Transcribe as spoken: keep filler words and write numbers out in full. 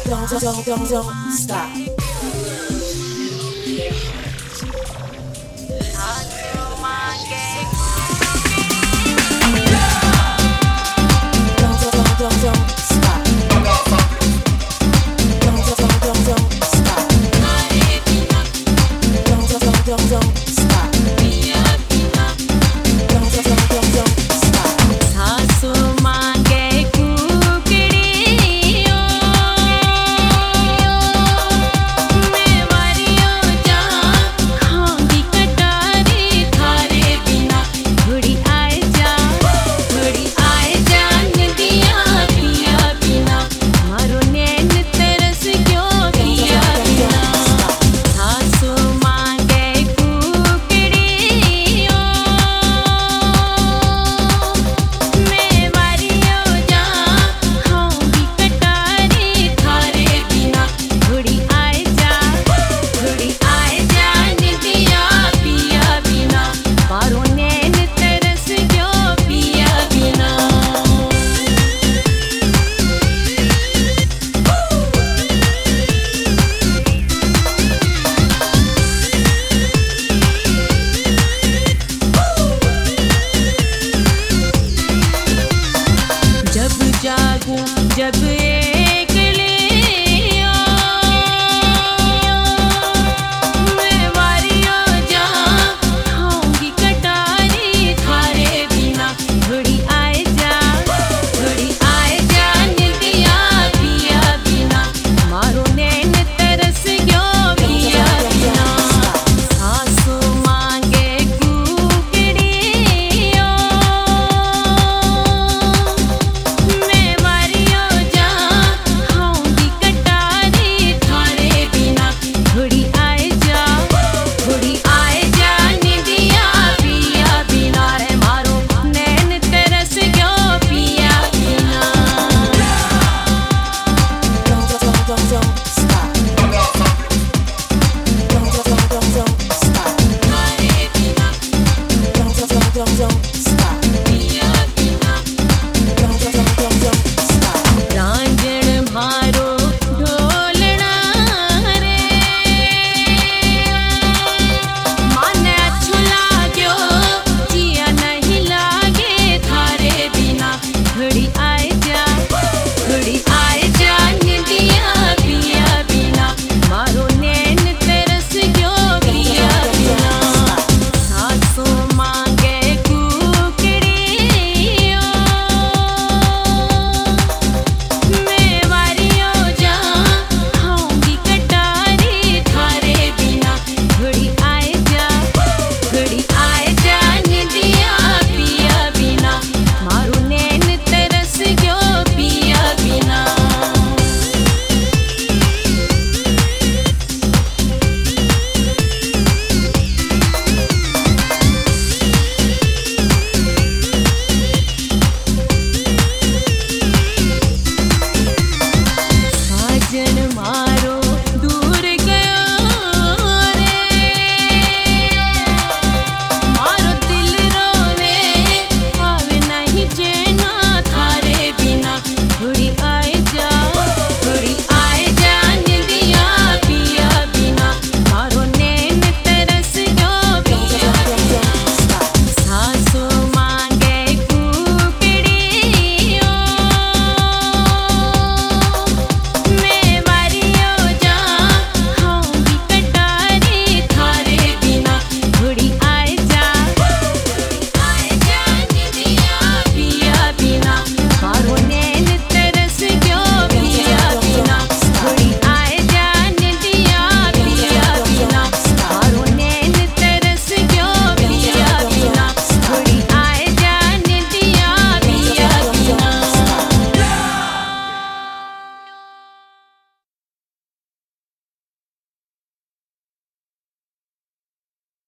don't, don't, don't, don't stop. Don't, don't, don't, don't stop. Don't, don't, don't, don't stop. Don't, don't, don't, don't stop. Don't, don't, don't, don't stop. सासू मांगे कुकड़ियों मैं वारियों जा खाऊंगी कटारी थारे बिना थोड़ी आए जा थोड़ी आए जा नदिया पिया बिना मारो नैन तरस क्यों पिया बिना सासू मांगे कुकड़ियों मैं वारियों जा खाऊंगी कटारी थारे बिना थोड़ी आए जा थोड़ी आए जा नदिया पिया बिना मारो नैन तरस क्यों पिया बिना जब जागूं जब एकली मैं वारियों जा खाऊंगी कटारी थारे बिना थोड़ी आए जा थोड़ी आए जा नदिया पिया बिना मारो नैन तरस क्यों पिया बिना सासू मांगे कुकड़ियों मैं वारियों जा खाऊंगी कटारी थारे बिना थोड़ी आए जा थोड़ी आए जा नदिया पिया बिना रे मारो नैन तरस क्यों पिया बिना Don't, don't, don't, don't stop. Don't, don't, don't, don't stop. थारे बिना Don't, don't, don't, don't